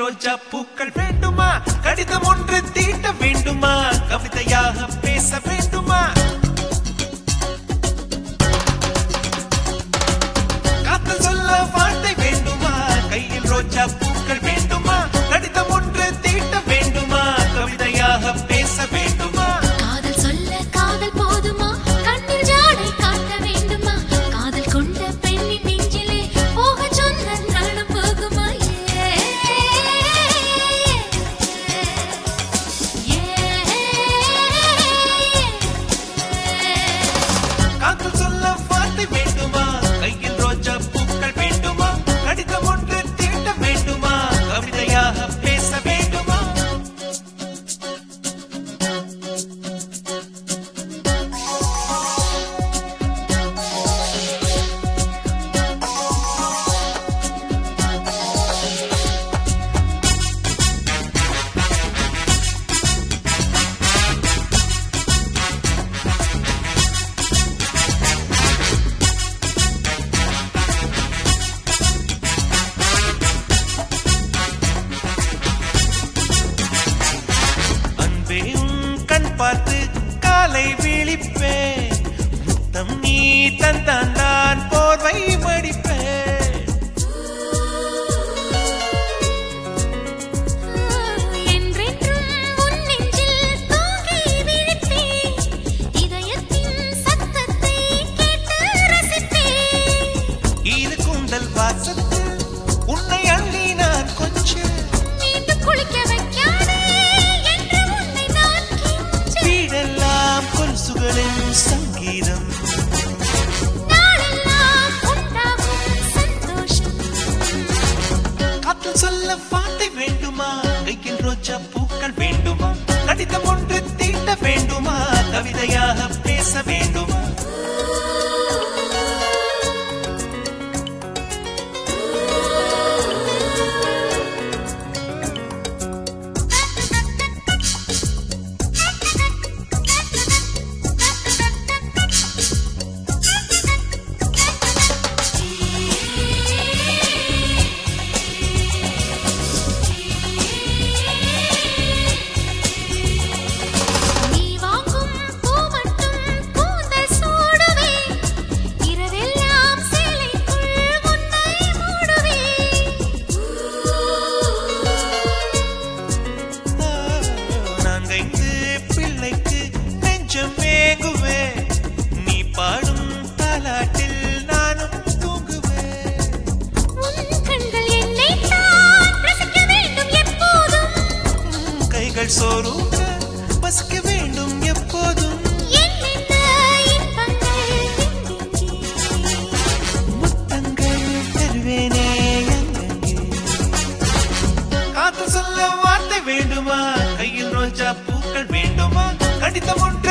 ரோஜா பூக்கள் வேண்டுமா? கடிதம் ஒன்று தீட்ட வேண்டுமா? கவிதையாக பேச வேண்டுமா? காதல் சொல்ல வார்த்தை வேண்டுமா? கையில் ரோஜா பூக்கள் வேண்டுமா? கடிதம் ஒன்று தீட்ட வேண்டுமா? கவிதையாக பேச வேண்டுமா? காதல் சொல்ல காதல் போதுமா? கண்ணில் ஜாடை காட்ட வேண்டுமா? காதல் கொண்ட பெண்ணின் நெஞ்சிலே போக சொன்ன நாளும் போகுமா? காதல் சொல்ல வார்த்தை வேண்டுமா? கையில் ரோஜா பூக்கள் வேண்டுமா? கடிதம் ஒன்று தீட்ட வேண்டுமா? கவிதையாக பேச வேண்டுமா? அன்பே உன் கண் பார்த்து காலை விழிப்பேன். முத்தம் நீ தந்தான் நான் போர்வை மடிப்பேன். என்றென்றும் உன் நெஞ்சில் தூங்கி விழிப்பேன். இதயத்தின் சத்தத்தை கேட்டு ரசிப்பேன். இது கூந்தல் வாசத்து உன்னை அள்ளி நான் கொஞ்சம் மீண்டும் குளிக்க வைக்காதே என்று உன்னை நான் கெஞ்ச. வீடெல்லாம் கொலுசுகளின் சங்கீதம். நாளெல்லாம் உண்டாகும் சந்தோஷம். காதல் சொல்ல வார்த்தை வேண்டுமா? கையில் ரோஜா பூக்கள் வேண்டுமா? கடிதம் ஒன்று தீட்ட வேண்டுமா? கவிதையாக பேச வேண்டுமா? நீ வாங்கும் பூ மட்டும் கூந்தல் சூடுவே. இரவெல்லாம் சேலைக்குள் உன்னை மூடுவே. நான் கைந்து பிள்ளைக்கு நெஞ்சம் வேங்குவேன். நீ பாடும் தாலாட்டில் நானும் தூங்குவேன். உன் கண்கள் என்னைத்தான் ரசிக்க வேண்டும் எப்போதும். கைகள் சோறும் வசிக்க வேண்டும் எப்போதும். என்னென்ன இன்பங்கள் எங்கெங்கே. முத்தங்கள் தருவேனே எங்கெங்கே. காதல் சொல்ல வார்த்தை வேண்டுமா? கையில் ரோஜா பூக்கள் வேண்டுமா? கடிதம் ஒன்று